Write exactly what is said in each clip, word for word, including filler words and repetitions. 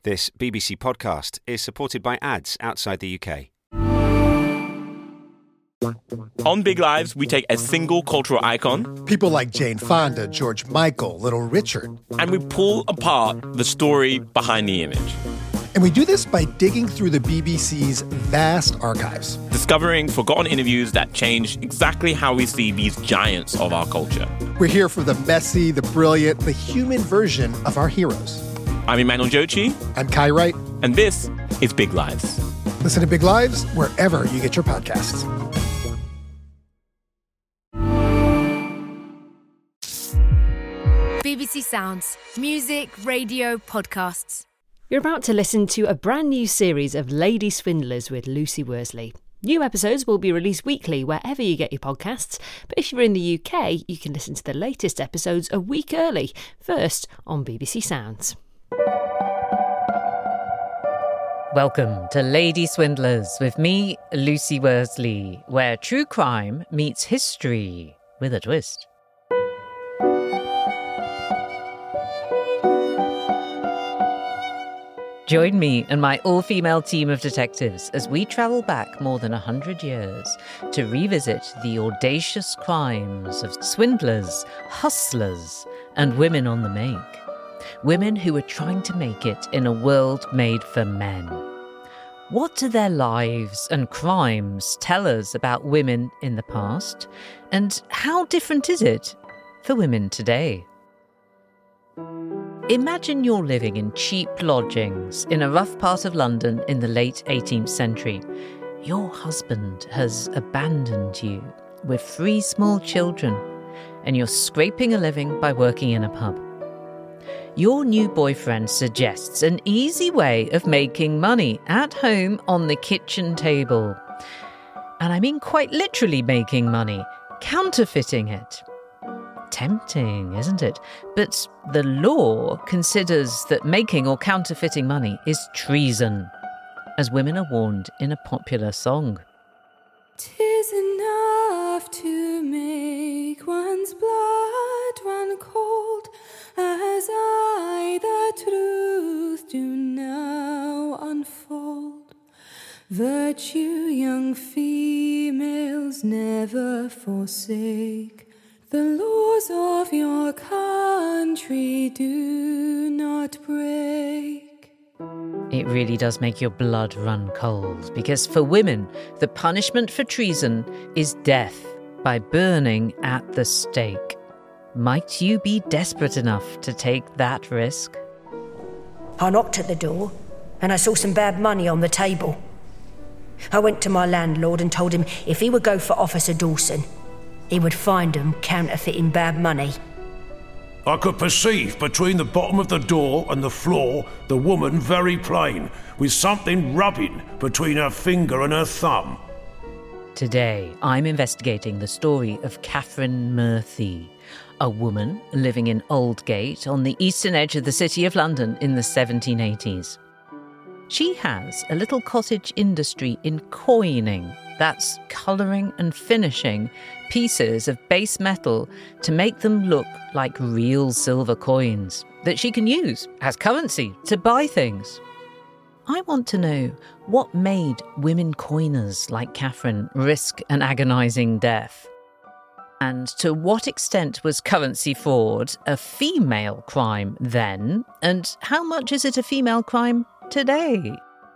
This B B C podcast is supported by ads outside the U K. On Big Lives, we take a single cultural icon, people like Jane Fonda, George Michael, Little Richard, and we pull apart the story behind the image. And we do this by digging through the B B C's vast archives, Discovering forgotten interviews that change exactly how we see these giants of our culture. We're here for the messy, the brilliant, the human version of our heroes. I'm Emmanuel Jochi. I'm Kai Wright. And this is Big Lives. Listen to Big Lives wherever you get your podcasts. B B C Sounds. Music, radio, podcasts. You're about to listen to a brand new series of Lady Swindlers with Lucy Worsley. New episodes will be released weekly wherever you get your podcasts, but if you're in the U K, you can listen to the latest episodes a week early, first on B B C Sounds. Welcome to Lady Swindlers with me, Lucy Worsley, where true crime meets history with a twist. Join me and my all-female team of detectives as we travel back more than one hundred years to revisit the audacious crimes of swindlers, hustlers, and women on the make. Women who were trying to make it in a world made for men. What do their lives and crimes tell us about women in the past? And how different is it for women today? Imagine you're living in cheap lodgings in a rough part of London in the late eighteenth century. Your husband has abandoned you with three small children, and you're scraping a living by working in a pub. Your new boyfriend suggests an easy way of making money at home on the kitchen table. And I mean quite literally making money, counterfeiting it. Tempting, isn't it? But the law considers that making or counterfeiting money is treason, as women are warned in a popular song. 'Tis enough to make one's blood run cold, as I the truth do now unfold. Virtue young females never forsake. The laws of your country do not break. It really does make your blood run cold, because for women, the punishment for treason is death by burning at the stake. Might you be desperate enough to take that risk? I knocked at the door and I saw some bad money on the table. I went to my landlord and told him if he would go for Officer Dawson, he would find him counterfeiting bad money. I could perceive between the bottom of the door and the floor the woman very plain, with something rubbing between her finger and her thumb. Today, I'm investigating the story of Catherine Murphy, a woman living in Aldgate on the eastern edge of the City of London in the seventeen eighties. She has a little cottage industry in coining, that's colouring and finishing pieces of base metal to make them look like real silver coins that she can use as currency to buy things. I want to know what made women coiners like Catherine risk an agonising death. And to what extent was currency fraud a female crime then? And how much is it a female crime today?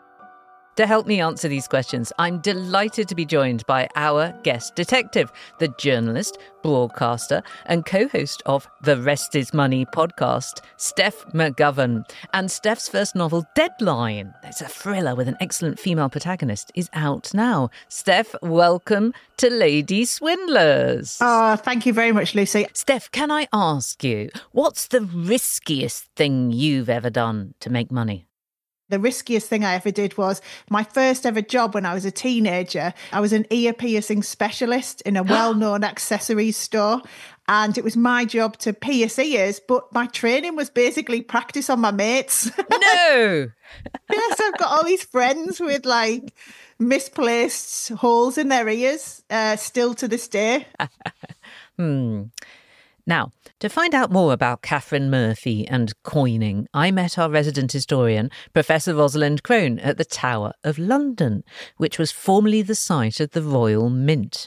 To help me answer these questions, I'm delighted to be joined by our guest detective, the journalist, broadcaster, and co-host of the Rest Is Money podcast, Steph McGovern. And Steph's first novel, Deadline, it's a thriller with an excellent female protagonist, is out now. Steph, welcome to Lady Swindlers. Oh, thank you very much, Lucy. Steph, can I ask you, what's the riskiest thing you've ever done to make money? The riskiest thing I ever did was my first ever job when I was a teenager. I was an ear piercing specialist in a well-known accessories store. And it was my job to pierce ears, but my training was basically practice on my mates. No! Yes, I've got all these friends with like misplaced holes in their ears, uh, still to this day. hmm. Now, To find out more about Catherine Murphy and coining, I met our resident historian, Professor Rosalind Crone, at the Tower of London, which was formerly the site of the Royal Mint.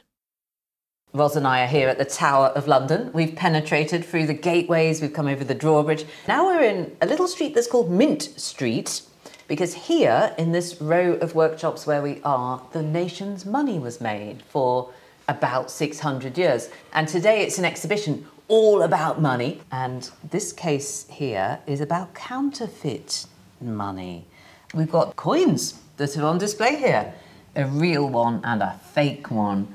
Ros and I are here at the Tower of London. We've penetrated through the gateways, we've come over the drawbridge. Now we're in a little street that's called Mint Street, because here, in this row of workshops where we are, the nation's money was made for about six hundred years. And today it's an exhibition all about money. And this case here is about counterfeit money. We've got coins that are on display here, a real one and a fake one.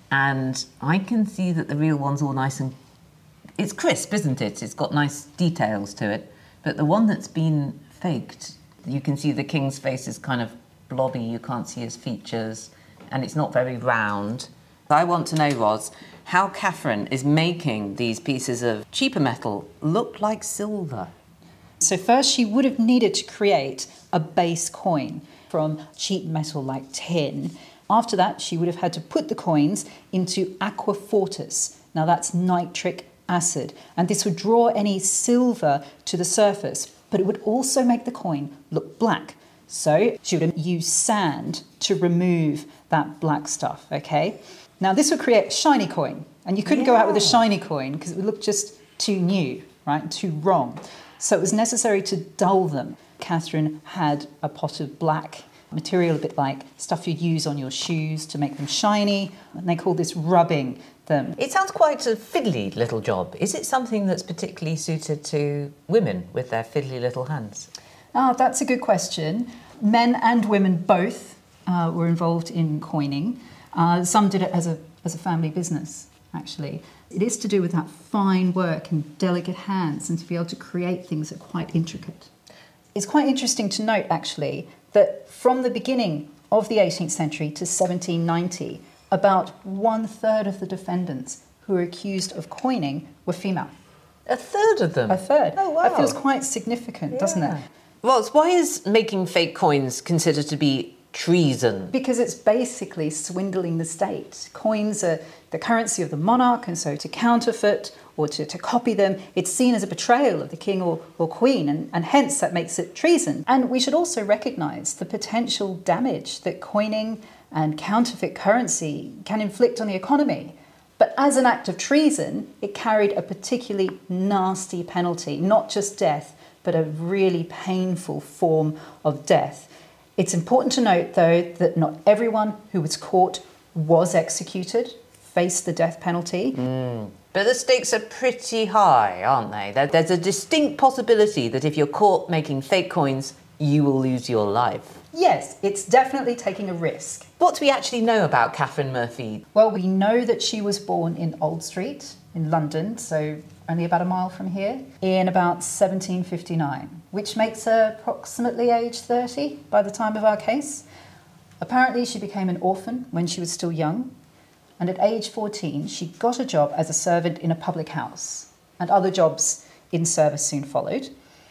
And I can see that the real one's all nice and... It's crisp, isn't it? It's got nice details to it. But the one that's been faked, you can see the king's face is kind of blobby, you can't see his features, and it's not very round. I want to know, Ros, how Catherine is making these pieces of cheaper metal look like silver. So first she would have needed to create a base coin from cheap metal like tin. After that, she would have had to put the coins into aqua fortis. Now that's nitric acid, and this would draw any silver to the surface, but it would also make the coin look black. So she would have used sand to remove that black stuff, okay? Now this would create a shiny coin, and you couldn't yeah. go out with a shiny coin because it would look just too new, right, too wrong. So it was necessary to dull them. Catherine had a pot of black material, a bit like stuff you'd use on your shoes to make them shiny, and they call this rubbing them. It sounds quite a fiddly little job. Is it something that's particularly suited to women with their fiddly little hands? Oh, that's a good question. Men and women both uh, were involved in coining. Uh, some did it as a as a family business, actually. It is to do with that fine work and delicate hands and to be able to create things that are quite intricate. It's quite interesting to note, actually, that from the beginning of the eighteenth century to seventeen ninety, about one-third of the defendants who were accused of coining were female. A third of them? A third. Oh, wow. That feels quite significant, yeah. doesn't it? Ros, why is making fake coins considered to be treason? Because it's basically swindling the state. Coins are the currency of the monarch, and so to counterfeit or to, to copy them, it's seen as a betrayal of the king or, or queen, and, and hence that makes it treason. And we should also recognise the potential damage that coining and counterfeit currency can inflict on the economy. But as an act of treason, it carried a particularly nasty penalty, not just death, but a really painful form of death. It's important to note, though, that not everyone who was caught was executed, faced the death penalty. Mm. But the stakes are pretty high, aren't they? There's a distinct possibility that if you're caught making fake coins, you will lose your life. Yes, it's definitely taking a risk. What do we actually know about Catherine Murphy? Well, we know that she was born in Old Street in London, so only about a mile from here, in about seventeen fifty-nine, which makes her approximately age thirty by the time of our case. Apparently, she became an orphan when she was still young, and at age fourteen, she got a job as a servant in a public house, and other jobs in service soon followed.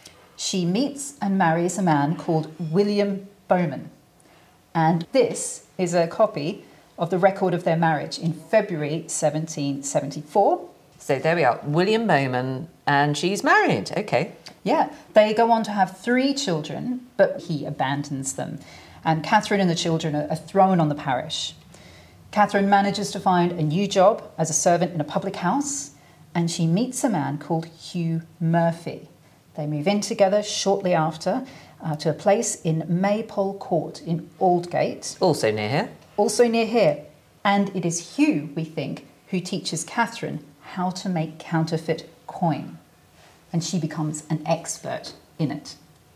She meets and marries a man called William Bowman, and this is a copy of the record of their marriage in February seventeen seventy-four. So there we are, William Bowman, and she's married, okay. Yeah, they go on to have three children, but he abandons them, and Catherine and the children are thrown on the parish. Catherine manages to find a new job as a servant in a public house, and she meets a man called Hugh Murphy. They move in together shortly after uh, to a place in Maypole Court in Aldgate. Also near here. Also near here. And it is Hugh, we think, who teaches Catherine how to make counterfeit coin. And she becomes an expert in it.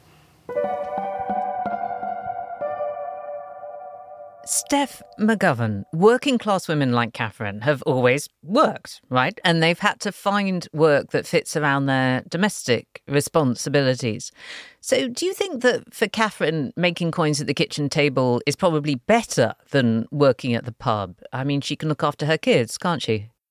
Steph McGovern, working class women like Catherine have always worked, right? And they've had to find work that fits around their domestic responsibilities. So do you think that for Catherine, making coins at the kitchen table is probably better than working at the pub? I mean, she can look after her kids, can't she?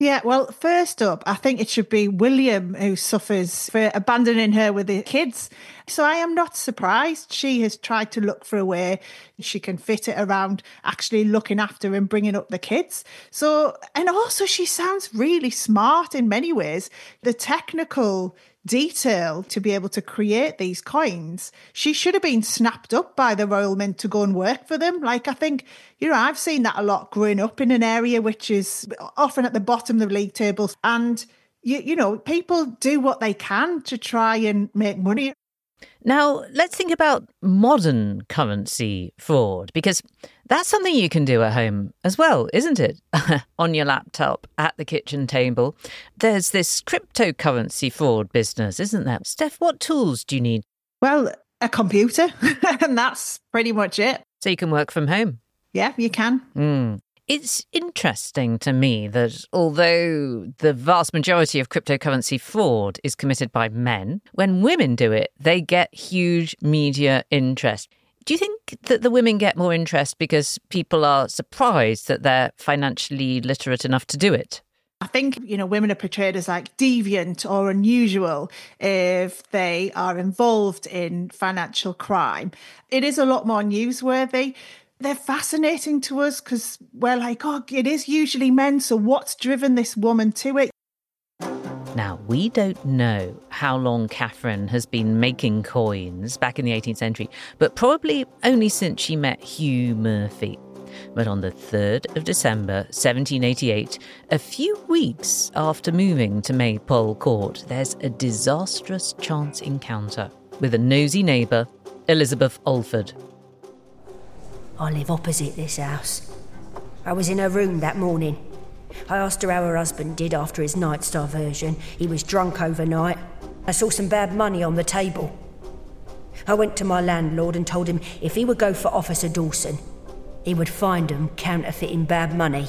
Yeah, well, first up, I think it should be William who suffers for abandoning her with the kids. So I am not surprised. She has tried to look for a way she can fit it around actually looking after and bringing up the kids. So, and also she sounds really smart in many ways. The technical detail to be able to create these coins, she should have been snapped up by the Royal Mint to go and work for them. Like, I think, you know, I've seen that a lot growing up in an area which is often at the bottom of the league tables. And, you, you know, people do what they can to try and make money. Now, let's think about modern currency fraud, because that's something you can do at home as well, isn't it? On your laptop, at the kitchen table. There's this cryptocurrency fraud business, isn't there? Steph, what tools do you need? Well, a computer, and that's pretty much it. So you can work from home? Yeah, you can. Mm. It's interesting to me that although the vast majority of cryptocurrency fraud is committed by men, when women do it, they get huge media interest. Do you think that the women get more interest because people are surprised that they're financially literate enough to do it? I think, you know, women are portrayed as like deviant or unusual if they are involved in financial crime. It is a lot more newsworthy. They're fascinating to us because we're like, oh, it is usually men, so what's driven this woman to it? Now, we don't know how long Catherine has been making coins back in the eighteenth century, but probably only since she met Hugh Murphy. But on the third of December, seventeen eighty-eight, a few weeks after moving to Maypole Court, there's a disastrous chance encounter with a nosy neighbour, Elizabeth Alford. I live opposite this house. I was in her room that morning. I asked her how her husband did after his night's diversion. He was drunk overnight. I saw some bad money on the table. I went to my landlord and told him if he would go for Officer Dawson, he would find him counterfeiting bad money.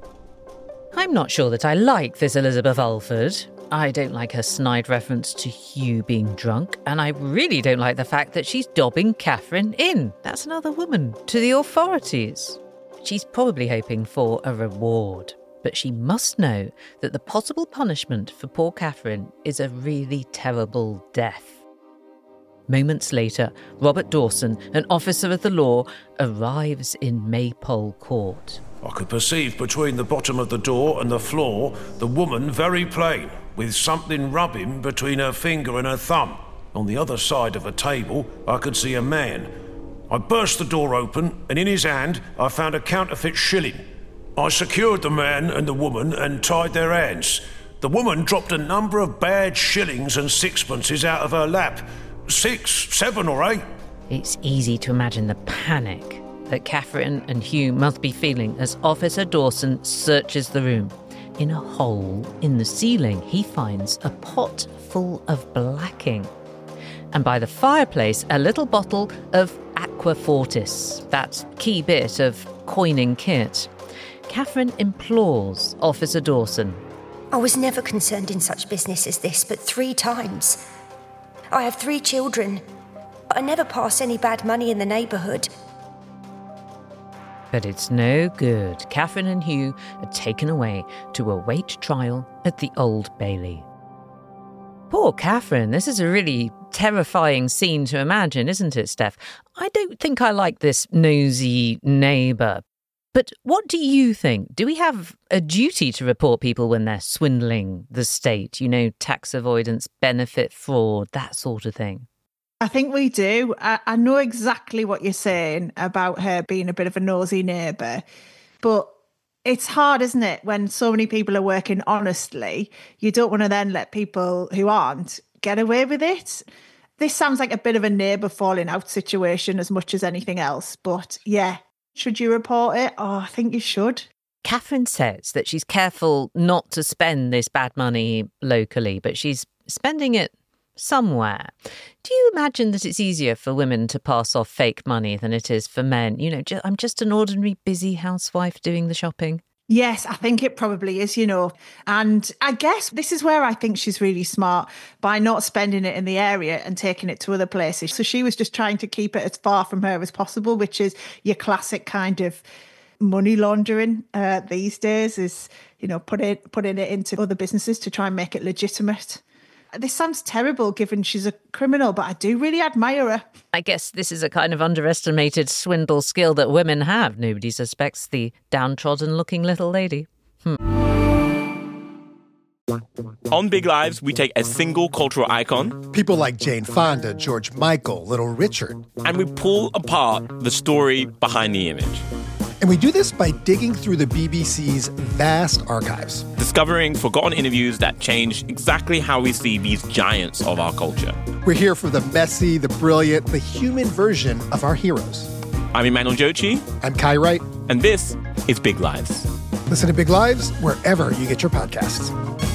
I'm not sure that I like this Elizabeth Alford. I don't like her snide reference to Hugh being drunk, and I really don't like the fact that she's dobbing Catherine in. That's another woman to the authorities. She's probably hoping for a reward, but she must know that the possible punishment for poor Catherine is a really terrible death. Moments later, Robert Dawson, an officer of the law, arrives in Maypole Court. I could perceive between the bottom of the door and the floor the woman very plain, with something rubbing between her finger and her thumb. On the other side of a table, I could see a man. I burst the door open, and in his hand I found a counterfeit shilling. I secured the man and the woman and tied their hands. The woman dropped a number of bad shillings and sixpences out of her lap. Six, seven or eight. It's easy to imagine the panic that Catherine and Hugh must be feeling as Officer Dawson searches the room. In a hole in the ceiling, he finds a pot full of blacking. And by the fireplace, a little bottle of Aqua Fortis, that key bit of coining kit. Catherine implores Officer Dawson. I was never concerned in such business as this, but three times. I have three children. I never pass any bad money in the neighbourhood. But it's no good. Catherine and Hugh are taken away to await trial at the Old Bailey. Poor Catherine, this is a really terrifying scene to imagine, isn't it, Steph? I don't think I like this nosy neighbour. But what do you think? Do we have a duty to report people when they're swindling the state? You know, tax avoidance, benefit fraud, that sort of thing. I think we do. I, I know exactly what you're saying about her being a bit of a nosy neighbour, but it's hard, isn't it, when so many people are working honestly? You don't want to then let people who aren't get away with it. This sounds like a bit of a neighbour falling out situation as much as anything else, but yeah. Should you report it? Oh, I think you should. Catherine says that she's careful not to spend this bad money locally, but she's spending it somewhere. Do you imagine that it's easier for women to pass off fake money than it is for men? You know, ju- I'm just an ordinary busy housewife doing the shopping. Yes, I think it probably is, you know. And I guess this is where I think she's really smart by not spending it in the area and taking it to other places. So she was just trying to keep it as far from her as possible, which is your classic kind of money laundering uh, these days, is, you know, put it, putting it into other businesses to try and make it legitimate. This sounds terrible given she's a criminal, but I do really admire her. I guess this is a kind of underestimated swindle skill that women have. Nobody suspects the downtrodden-looking little lady. Hmm. On Big Lives, we take a single cultural icon. People like Jane Fonda, George Michael, Little Richard. And we pull apart the story behind the image. And we do this by digging through the B B C's vast archives. Discovering forgotten interviews that change exactly how we see these giants of our culture. We're here for the messy, the brilliant, the human version of our heroes. I'm Emmanuel Jochi. I'm Kai Wright. And this is Big Lives. Listen to Big Lives wherever you get your podcasts.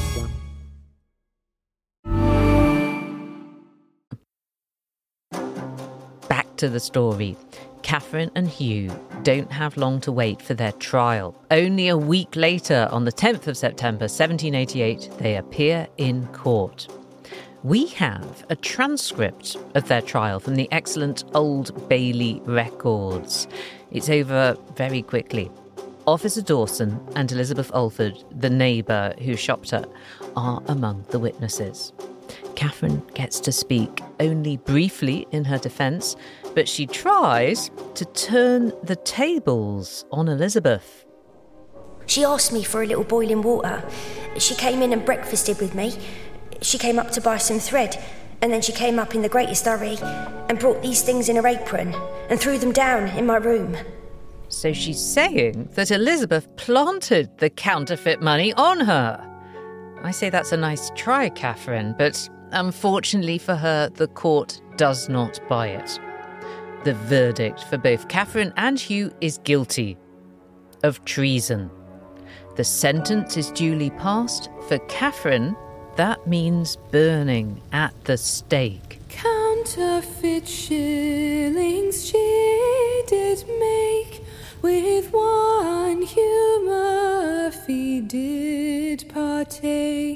Back to the story. Catherine and Hugh don't have long to wait for their trial. Only a week later, on the tenth of September seventeen eighty-eight, they appear in court. We have a transcript of their trial from the excellent Old Bailey records. It's over very quickly. Officer Dawson and Elizabeth Alford, the neighbour who shopped her, are among the witnesses. Catherine gets to speak only briefly in her defence, but she tries to turn the tables on Elizabeth. She asked me for a little boiling water. She came in and breakfasted with me. She came up to buy some thread, and then she came up in the greatest hurry and brought these things in her apron and threw them down in my room. So she's saying that Elizabeth planted the counterfeit money on her. I say that's a nice try, Catherine, but unfortunately for her, the court does not buy it. The verdict for both Catherine and Hugh is guilty of treason. The sentence is duly passed. For Catherine, that means burning at the stake. Counterfeit shillings she did make, with one Hugh Murphy did partake.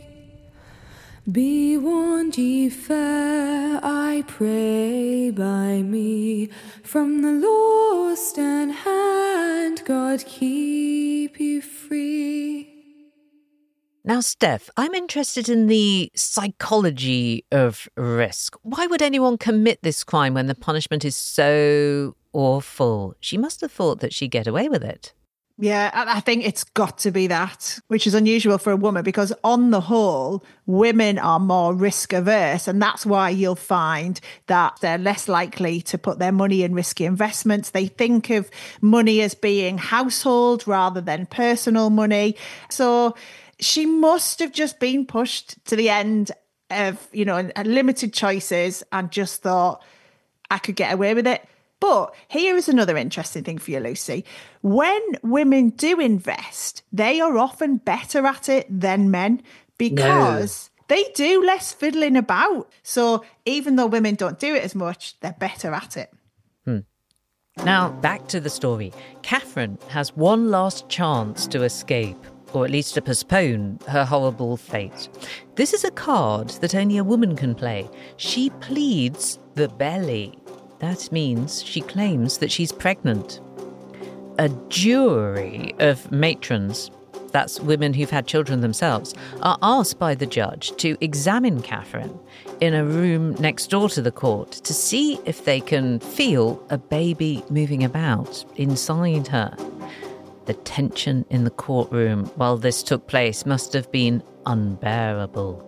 Be warned ye fair, I pray, by me, from the law stand hand, God keep you free. Now, Steph, I'm interested in the psychology of risk. Why would anyone commit this crime when the punishment is so awful? She must have thought that she'd get away with it. Yeah, I think it's got to be that, which is unusual for a woman because on the whole, women are more risk averse. And that's why you'll find that they're less likely to put their money in risky investments. They think of money as being household rather than personal money. So she must have just been pushed to the end of, you know, limited choices and just thought, I could get away with it. But here is another interesting thing for you, Lucy. When women do invest, they are often better at it than men because no. they do less fiddling about. So even though women don't do it as much, they're better at it. Hmm. Now, back to the story. Catherine has one last chance to escape, or at least to postpone her horrible fate. This is a card that only a woman can play. She pleads the belly. That means she claims that she's pregnant. A jury of matrons, that's women who've had children themselves, are asked by the judge to examine Catherine in a room next door to the court to see if they can feel a baby moving about inside her. The tension in the courtroom while this took place must have been unbearable.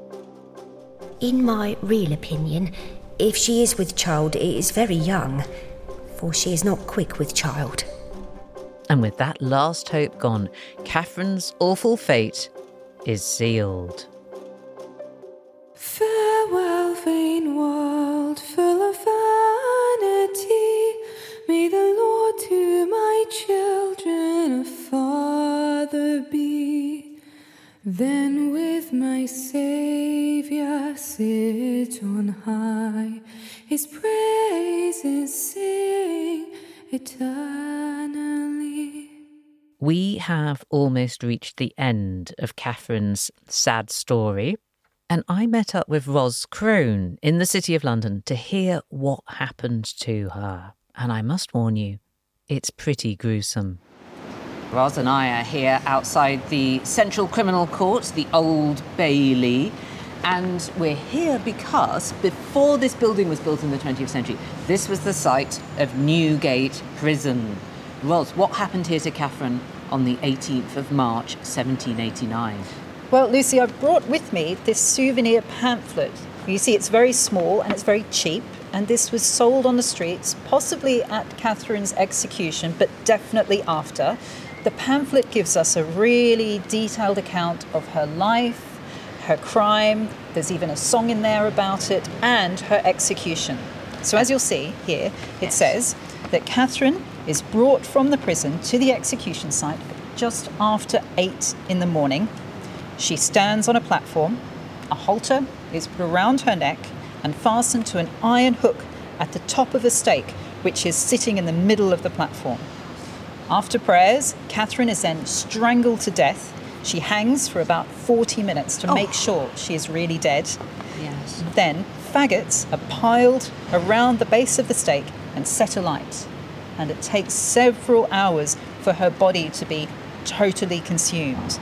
In my real opinion, if she is with child, it is very young, for she is not quick with child. And with that last hope gone, Catherine's awful fate is sealed. Farewell, vain world, full of vanity. May the Lord to my children a father be. Then with my Saviour sit on high, his praises sing eternally. We have almost reached the end of Catherine's sad story, and I met up with Ros Crone in the City of London to hear what happened to her. And I must warn you, it's pretty gruesome. Roz and I are here outside the Central Criminal Court, the Old Bailey. And we're here because before this building was built in the twentieth century, this was the site of Newgate Prison. Roz, what happened here to Catherine on the eighteenth of March, seventeen eighty-nine? Well, Lucy, I've brought with me this souvenir pamphlet. You see, it's very small and it's very cheap. And this was sold on the streets, possibly at Catherine's execution, but definitely after. The pamphlet gives us a really detailed account of her life, her crime, there's even a song in there about it, and her execution. So as you'll see here, it yes. says that Catherine is brought from the prison to the execution site just after eight in the morning. She stands on a platform, a halter is put around her neck and fastened to an iron hook at the top of a stake, which is sitting in the middle of the platform. After prayers, Catherine is then strangled to death. She hangs for about forty minutes to oh. make sure she is really dead. Yes. Then faggots are piled around the base of the stake and set alight. And it takes several hours for her body to be totally consumed.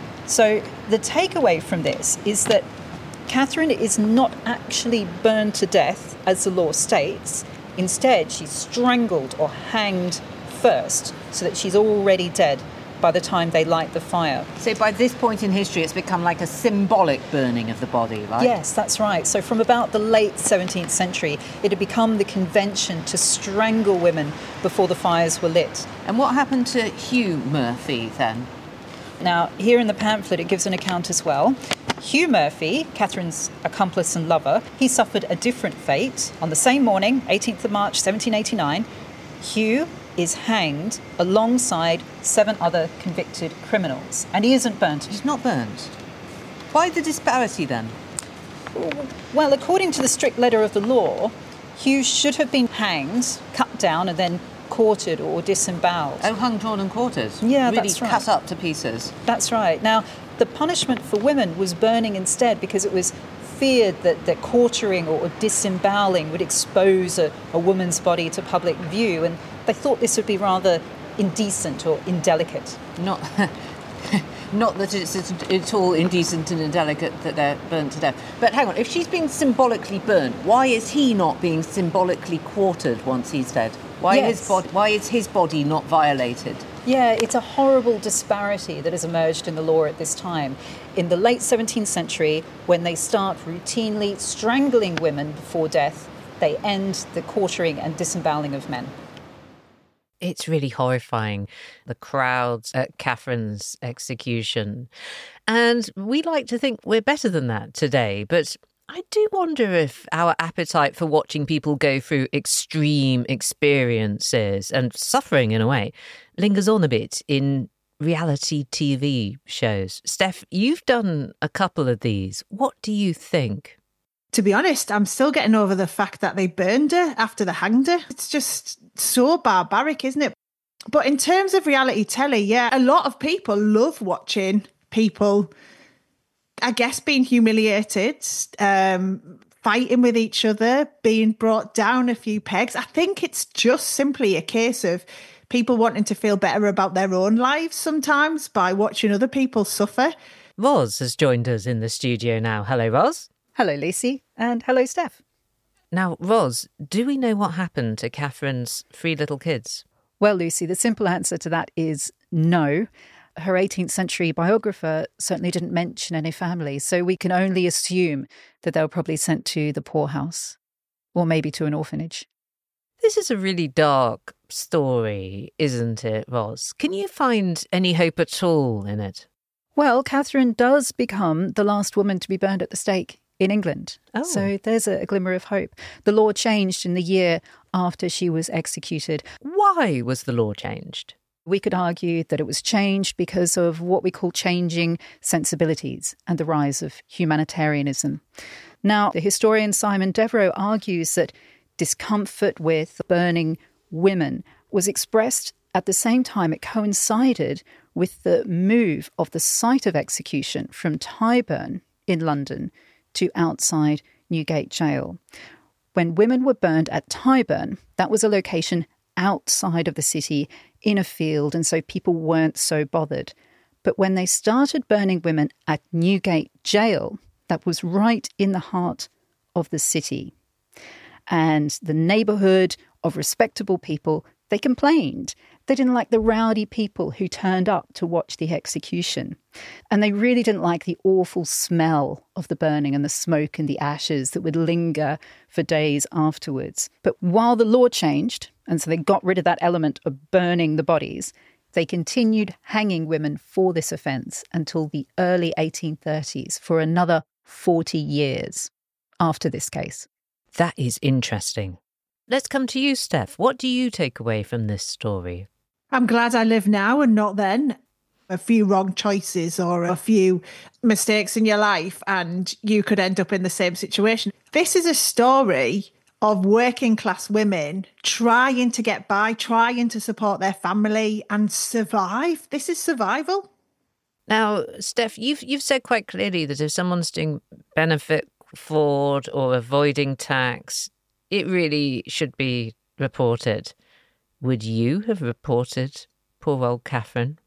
So the takeaway from this is that Catherine is not actually burned to death, as the law states. Instead, she's strangled or hanged first, so that she's already dead by the time they light the fire. So by this point in history, it's become like a symbolic burning of the body, right? Yes, that's right. So from about the late seventeenth century, it had become the convention to strangle women before the fires were lit. And what happened to Hugh Murphy then? Now, here in the pamphlet, it gives an account as well. Hugh Murphy, Catherine's accomplice and lover, he suffered a different fate. On the same morning, eighteenth of March, seventeen eighty-nine, Hugh is hanged alongside seven other convicted criminals. And he isn't burnt. He's not burnt. Why the disparity then? Well, according to the strict letter of the law, Hugh should have been hanged, cut down, and then quartered or disemboweled. Oh, hung, drawn and quartered? Yeah, really that's right. Cut up to pieces? That's right. Now, the punishment for women was burning instead because it was feared that, that quartering or, or disemboweling would expose a, a woman's body to public view, and they thought this would be rather indecent or indelicate. Not... Not that it's at all indecent and indelicate that they're burnt to death. But hang on, if she's being symbolically burnt, why is he not being symbolically quartered once he's dead? Why, yes. his bod- why is his body not violated? Yeah, it's a horrible disparity that has emerged in the law at this time. In the late seventeenth century, when they start routinely strangling women before death, they end the quartering and disemboweling of men. It's really horrifying, the crowds at Catherine's execution. And we like to think we're better than that today, but I do wonder if our appetite for watching people go through extreme experiences and suffering in a way lingers on a bit in reality T V shows. Steph, you've done a couple of these. What do you think? To be honest, I'm still getting over the fact that they burned her after they hanged her. It's just so barbaric, isn't it? But in terms of reality telly, yeah, a lot of people love watching people, I guess, being humiliated, um, fighting with each other, being brought down a few pegs. I think it's just simply a case of people wanting to feel better about their own lives sometimes by watching other people suffer. Roz has joined us in the studio now. Hello, Roz. Hello, Lucy. And hello, Steph. Now, Roz, do we know what happened to Catherine's three little kids? Well, Lucy, the simple answer to that is no. Her eighteenth century biographer certainly didn't mention any family, so we can only assume that they were probably sent to the poorhouse or maybe to an orphanage. This is a really dark story, isn't it, Roz? Can you find any hope at all in it? Well, Catherine does become the last woman to be burned at the stake in England. Oh. So there's a, a glimmer of hope. The law changed in the year after she was executed. Why was the law changed? We could argue that it was changed because of what we call changing sensibilities and the rise of humanitarianism. Now, the historian Simon Devereux argues that discomfort with burning women was expressed at the same time it coincided with the move of the site of execution from Tyburn in London to outside Newgate Jail. When women were burned at Tyburn, that was a location outside of the city in a field, and so people weren't so bothered. But when they started burning women at Newgate Jail, that was right in the heart of the city, and the neighbourhood of respectable people, they complained. They didn't like the rowdy people who turned up to watch the execution. And they really didn't like the awful smell of the burning and the smoke and the ashes that would linger for days afterwards. But while the law changed, and so they got rid of that element of burning the bodies, they continued hanging women for this offence until the early eighteen thirties, for another forty years after this case. That is interesting. Let's come to you, Steph. What do you take away from this story? I'm glad I live now and not then. A few wrong choices or a few mistakes in your life and you could end up in the same situation. This is a story of working class women trying to get by, trying to support their family and survive. This is survival. Now, Steph, you've you've said quite clearly that if someone's doing benefit fraud or avoiding tax, it really should be reported. Would you have reported poor old Catherine?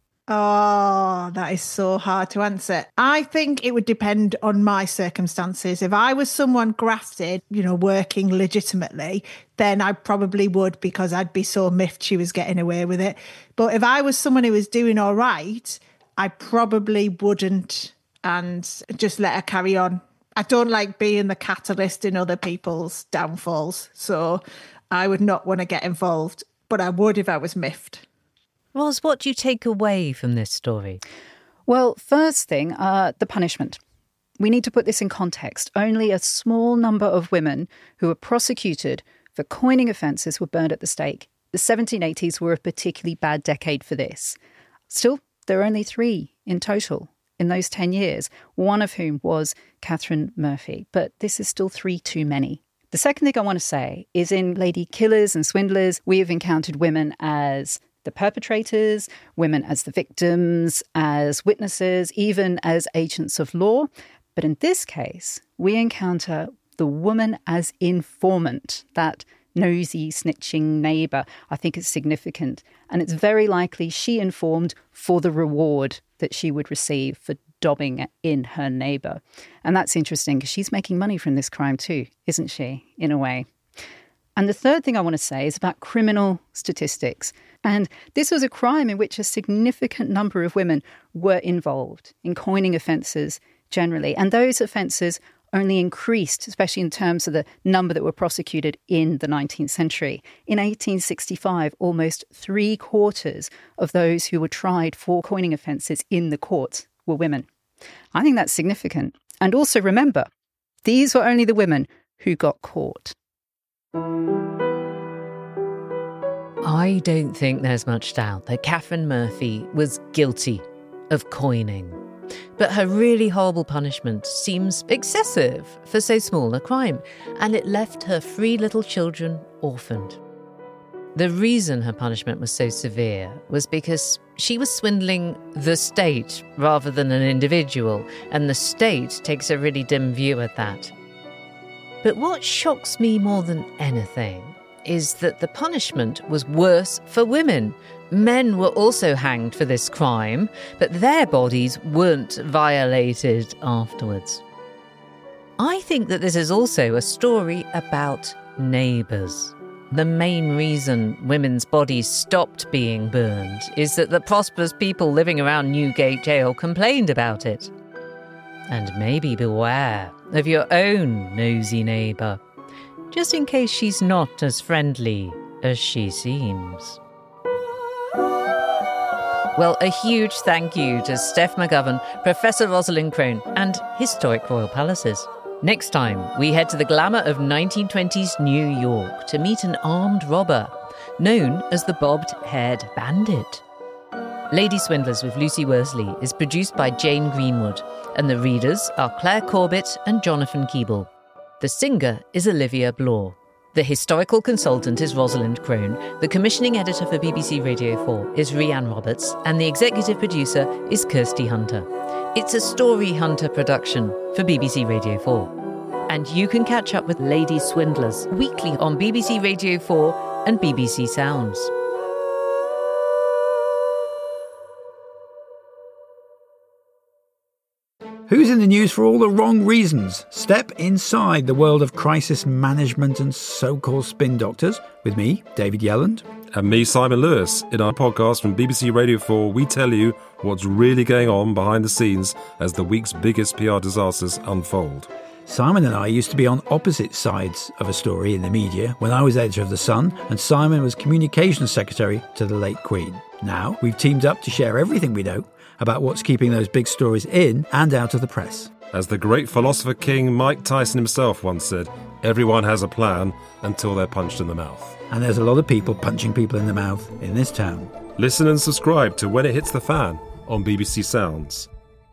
Oh, that is so hard to answer. I think it would depend on my circumstances. If I was someone grafted, you know, working legitimately, then I probably would, because I'd be so miffed she was getting away with it. But if I was someone who was doing all right, I probably wouldn't and just let her carry on. I don't like being the catalyst in other people's downfalls, so I would not want to get involved, but I would if I was miffed. Ros, what do you take away from this story? Well, first thing, uh, the punishment. We need to put this in context. Only a small number of women who were prosecuted for coining offences were burned at the stake. The seventeen eighties were a particularly bad decade for this. Still, there are only three in total in those ten years, one of whom was Catherine Murphy. But this is still three too many. The second thing I want to say is in Lady Killers and Swindlers, we have encountered women as the perpetrators, women as the victims, as witnesses, even as agents of law. But in this case, we encounter the woman as informant, that nosy, snitching neighbour. I think it's significant. And it's very likely she informed for the reward that she would receive for dobbing in her neighbour. And that's interesting because she's making money from this crime too, isn't she, in a way? And the third thing I want to say is about criminal statistics. And this was a crime in which a significant number of women were involved in coining offences generally. And those offences only increased, especially in terms of the number that were prosecuted in the nineteenth century. In eighteen sixty-five, almost three quarters of those who were tried for coining offences in the courts were women. I think that's significant. And also remember, these were only the women who got caught. I don't think there's much doubt that Catherine Murphy was guilty of coining. But her really horrible punishment seems excessive for so small a crime, and it left her three little children orphaned. The reason her punishment was so severe was because she was swindling the state rather than an individual, and the state takes a really dim view at that. But what shocks me more than anything is that the punishment was worse for women. Men were also hanged for this crime, but their bodies weren't violated afterwards. I think that this is also a story about neighbours. The main reason women's bodies stopped being burned is that the prosperous people living around Newgate Jail complained about it. And maybe beware of your own nosy neighbour, just in case she's not as friendly as she seems. Well, a huge thank you to Steph McGovern, Professor Rosalind Crone, and Historic Royal Palaces. Next time, we head to the glamour of nineteen twenties New York to meet an armed robber known as the Bobbed-Haired Bandit. Lady Swindlers with Lucy Worsley is produced by Jane Greenwood, and the readers are Claire Corbett and Jonathan Keeble. The singer is Olivia Blore. The historical consultant is Rosalind Crone, the commissioning editor for B B C Radio four is Rhiann Roberts, and the executive producer is Kirsty Hunter. It's a Story Hunter production for B B C Radio four. And you can catch up with Lady Swindlers weekly on B B C Radio four and B B C Sounds. Who's in the news for all the wrong reasons? Step inside the world of crisis management and so-called spin doctors with me, David Yelland. And me, Simon Lewis. In our podcast from B B C Radio four, we tell you what's really going on behind the scenes as the week's biggest P R disasters unfold. Simon and I used to be on opposite sides of a story in the media when I was editor of The Sun and Simon was communications secretary to the late Queen. Now we've teamed up to share everything we know about what's keeping those big stories in and out of the press. As the great philosopher king Mike Tyson himself once said, everyone has a plan until they're punched in the mouth. And there's a lot of people punching people in the mouth in this town. Listen and subscribe to When It Hits the Fan on B B C Sounds.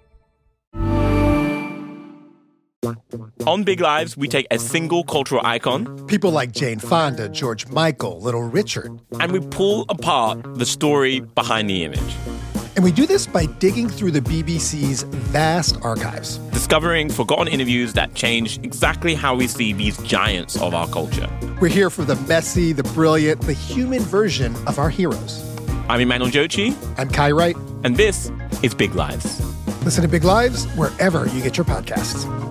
On Big Lives, we take a single cultural icon. People like Jane Fonda, George Michael, Little Richard. And we pull apart the story behind the image. And we do this by digging through the B B C's vast archives. Discovering forgotten interviews that change exactly how we see these giants of our culture. We're here for the messy, the brilliant, the human version of our heroes. I'm Emmanuel Jochi. I'm Kai Wright. And this is Big Lives. Listen to Big Lives wherever you get your podcasts.